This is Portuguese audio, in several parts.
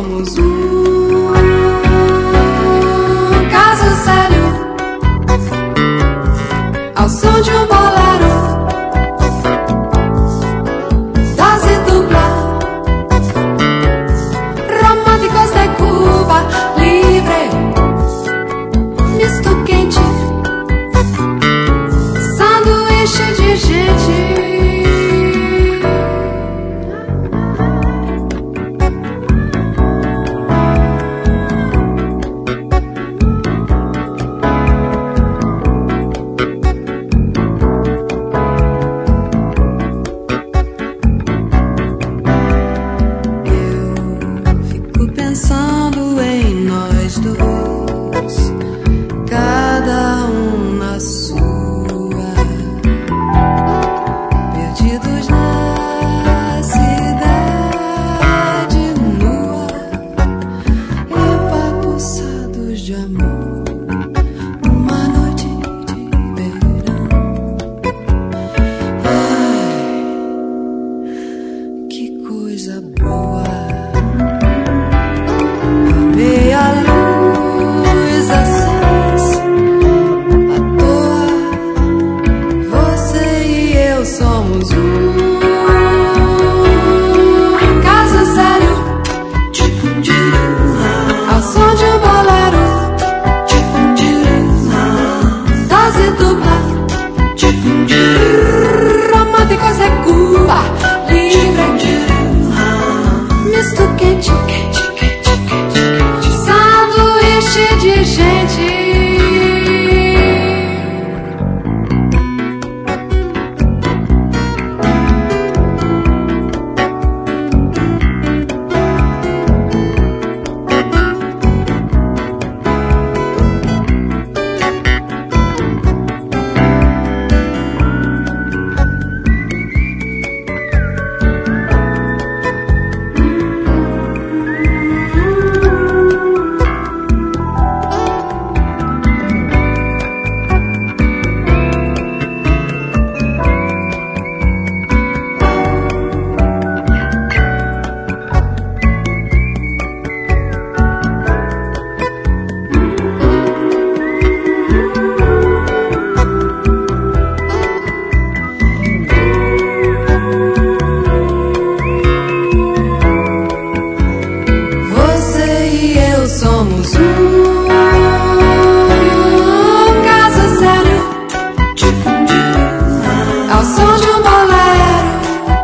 somos um caso sério, ao som de um bolero, dose dupla, românticos de Cuba Libre, misto quente, sanduíche de gente. Pensando em nós dois, cada um na sua, perdidos na cidade nua, empapuçados de amor, uma noite de verão. Ai, que coisa boa. Meia luz acesa à toa, você e eu somos um caso sério, ao som de um bolero, dose dupla, românticos de Cuba Libre, misto quente, de gente. Somos um caso sério, ao som de um bolero,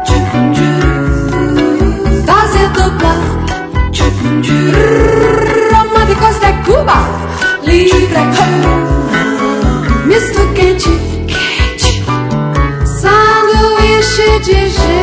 dose dupla, românticos de Cuba Libre, misto quente, sanduíche de gente.